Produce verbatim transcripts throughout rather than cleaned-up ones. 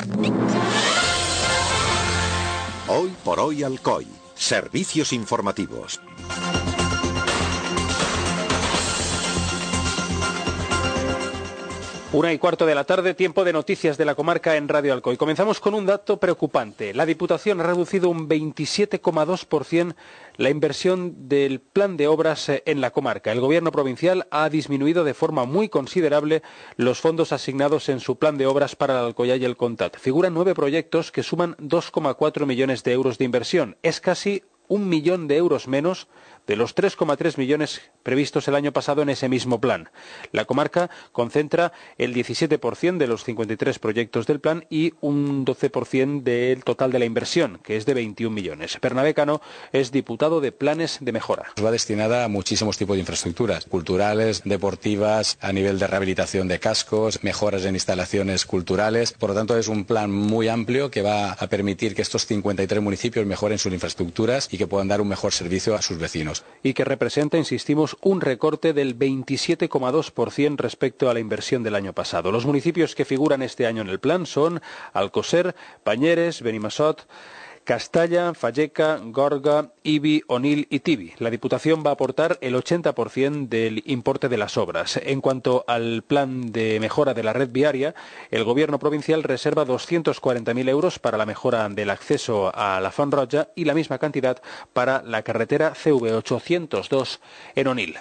Hoy por hoy Alcoy. Servicios informativos. Una y cuarto de la tarde, tiempo de noticias de la comarca en Radio Alcoy. Comenzamos con un dato preocupante. La Diputación ha reducido un veintisiete coma dos por ciento la inversión del plan de obras en la comarca. El Gobierno provincial ha disminuido de forma muy considerable los fondos asignados en su plan de obras para el Alcoyá y el Contat. Figuran nueve proyectos que suman dos coma cuatro millones de euros de inversión. Es casi un millón de euros menos de los tres coma tres millones previstos el año pasado en ese mismo plan. La comarca concentra el diecisiete por ciento de los cincuenta y tres proyectos del plan y un doce por ciento del total de la inversión, que es de veintiún millones. Bernabé Cano es diputado de Planes de Mejora. Va destinada a muchísimos tipos de infraestructuras, culturales, deportivas, a nivel de rehabilitación de cascos, mejoras en instalaciones culturales. Por lo tanto, es un plan muy amplio que va a permitir que estos cincuenta y tres municipios mejoren sus infraestructuras y que puedan dar un mejor servicio a sus vecinos. Y que representa, insistimos, un recorte del veintisiete coma dos por ciento respecto a la inversión del año pasado. Los municipios que figuran este año en el plan son Alcoser, Pañeres, Benimassot, Castalla, Falleca, Gorga, Ibi, Onil y Tibi. La Diputación va a aportar el ochenta por ciento del importe de las obras. En cuanto al plan de mejora de la red viaria, el Gobierno provincial reserva doscientos cuarenta mil euros para la mejora del acceso a la Font Roja y la misma cantidad para la carretera C V ochocientos dos en Onil.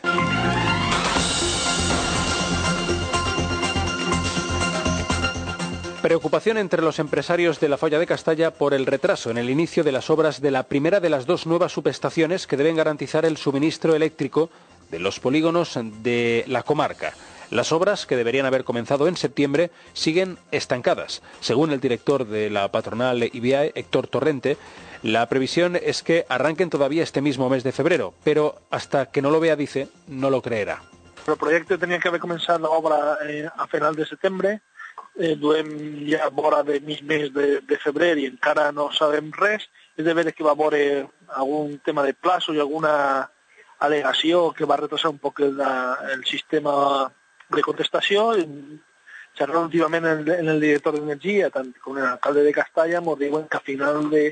Preocupación entre los empresarios de la Folla de Castalla por el retraso en el inicio de las obras de la primera de las dos nuevas subestaciones que deben garantizar el suministro eléctrico de los polígonos de la comarca. Las obras, que deberían haber comenzado en septiembre, siguen estancadas. Según el director de la patronal I B I A E, Héctor Torrente, la previsión es que arranquen todavía este mismo mes de febrero, pero hasta que no lo vea, dice, no lo creerà. El projecte tenia que haver començat l'obra eh, a final de setembre. Eh, duem ja vora de mig mes de, de febrer i encara no sabem res. És de veure que va haver algun tema de plaços i alguna al·legació que va retrasar un poc el, el sistema de contestació. Xerrant últimament en, en el director d'Energia, tant com l'alcalde de Castalla, ens diuen que a final de,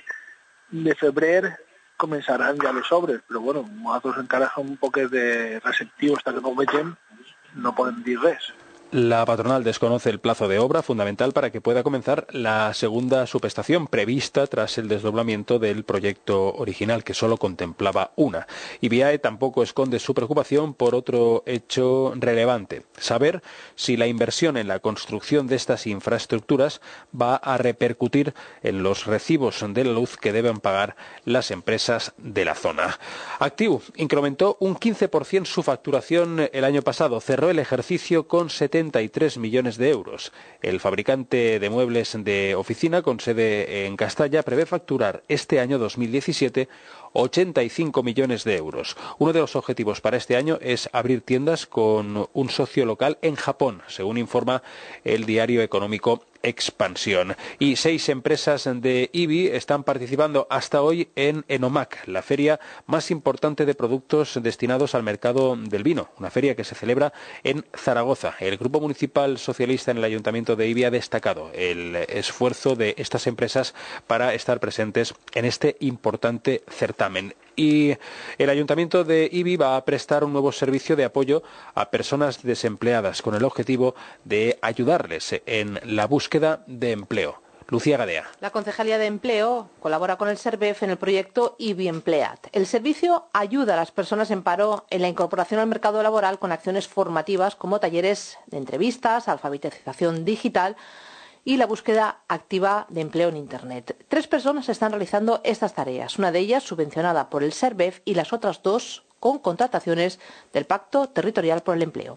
de febrer començaran ja les obres, però bueno, nosaltres encara som un poc de receptius, fins que no ho vegem, no podem dir res. La patronal desconoce el plazo de obra fundamental para que pueda comenzar la segunda subestación prevista tras el desdoblamiento del proyecto original, que solo contemplaba una. I B I A E tampoco esconde su preocupación por otro hecho relevante: saber si la inversión en la construcción de estas infraestructuras va a repercutir en los recibos de la luz que deben pagar las empresas de la zona. Actiu incrementó un quince por ciento su facturación el año pasado, cerró el ejercicio con setenta y tres millones de euros. El fabricante de muebles de oficina con sede en Castalla prevé facturar este año dos mil diecisiete ochenta y cinco millones de euros. Uno de los objetivos para este año es abrir tiendas con un socio local en Japón, según informa el diario económico Expansión. Y seis empresas de I B I están participando hasta hoy en Enomac, la feria más importante de productos destinados al mercado del vino, una feria que se celebra en Zaragoza. El Grupo Municipal Socialista en el Ayuntamiento de I B I ha destacado el esfuerzo de estas empresas para estar presentes en este importante certamen. Y el Ayuntamiento de I B I va a prestar un nuevo servicio de apoyo a personas desempleadas con el objetivo de ayudarles en la búsqueda de empleo. Lucía Gadea. La Concejalía de Empleo colabora con el SERVEF en el proyecto I B I Empleat. El servicio ayuda a las personas en paro en la incorporación al mercado laboral con acciones formativas como talleres de entrevistas, alfabetización digital y la búsqueda activa de empleo en Internet. Tres personas están realizando estas tareas, una de ellas subvencionada por el SERVEF y las otras dos con contrataciones del Pacto Territorial por el Empleo.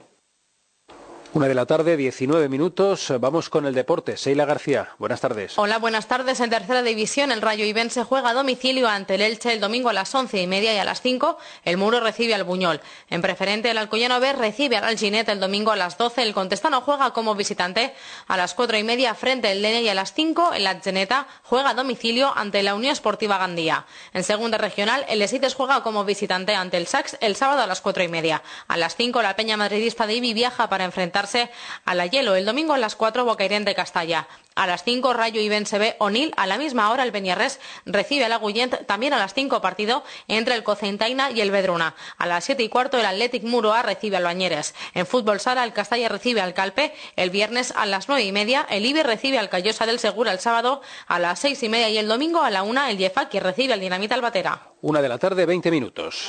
Una de la tarde, diecinueve minutos. Vamos con el deporte. Seila García, buenas tardes. Hola, buenas tardes. En tercera división, el Rayo Ibense juega a domicilio ante el Elche el domingo a las once y media y a las cinco el Muro recibe al Buñol. En preferente, el Alcoyano B recibe al Alginet el domingo a las doce. El Contestano juega como visitante a las cuatro y media frente al Lene y a las cinco el Atzeneta juega a domicilio ante la Unión Esportiva Gandía. En segunda regional, el Esites juega como visitante ante el Sax el sábado a las cuatro y media. A las cinco, la Peña Madridista de Ibi viaja para enfrentar enfrentarse a la Hielo. El domingo a las cuatro Bocairent de Castalla. A las cinco Rayo Ibense B Onil. A la misma hora el Beniarrés recibe al Agullent. También a las cinco partido entre el Cocentaina y el Vedruna. A las siete y cuarto el Athletic Muroa recibe al Bañeres. En fútbol sala el Castalla recibe al Calpe. El viernes a las nueve y media el Ibi recibe al Callosa del Segura el sábado. A las seis y media y el domingo a la una el Yefaki recibe al Dinamita Albatera. Una de la tarde, veinte minutos.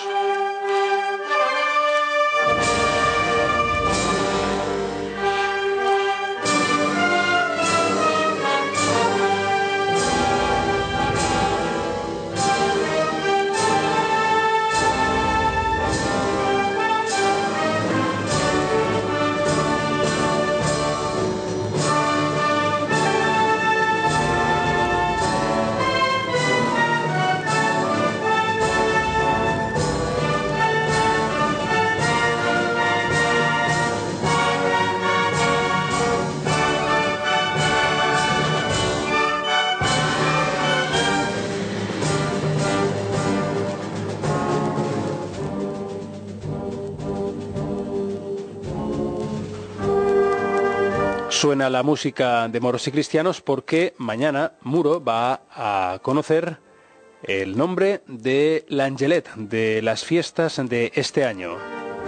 Suena la música de Moros y Cristianos porque mañana Muro va a conocer el nombre de l'Angelet, de las fiestas de este año.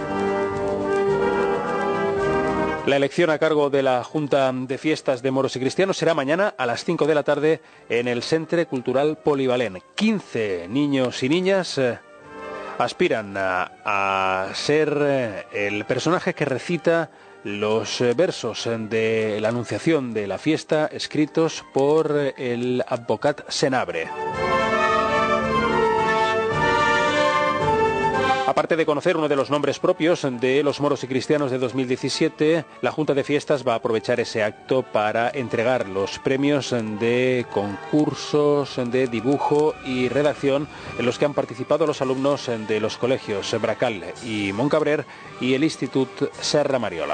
La elección a cargo de la Junta de Fiestas de Moros y Cristianos será mañana a las cinco de la tarde en el Centre Cultural Polivalent. quince niños y niñas eh, aspiran a, a ser eh, el personaje que recita los versos de la anunciación de la fiesta escritos por el advocat Senabre. Aparte de conocer uno de los nombres propios de los Moros y Cristianos de dos mil diecisiete, la Junta de Fiestas va a aprovechar ese acto para entregar los premios de concursos de dibujo y redacción en los que han participado los alumnos de los colegios Bracal y Montcabrer y el Institut Serra Mariola.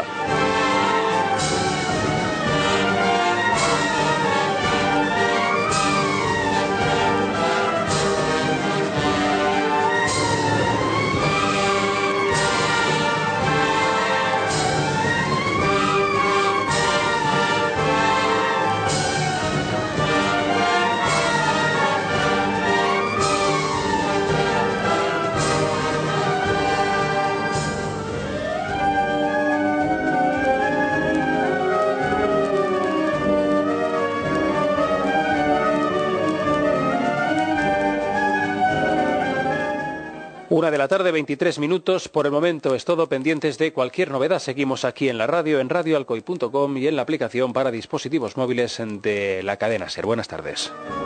Una de la tarde, veintitrés minutos. Por el momento es todo. Pendientes de cualquier novedad, seguimos aquí en la radio, en radio alcoy punto com y en la aplicación para dispositivos móviles de la cadena SER. Buenas tardes.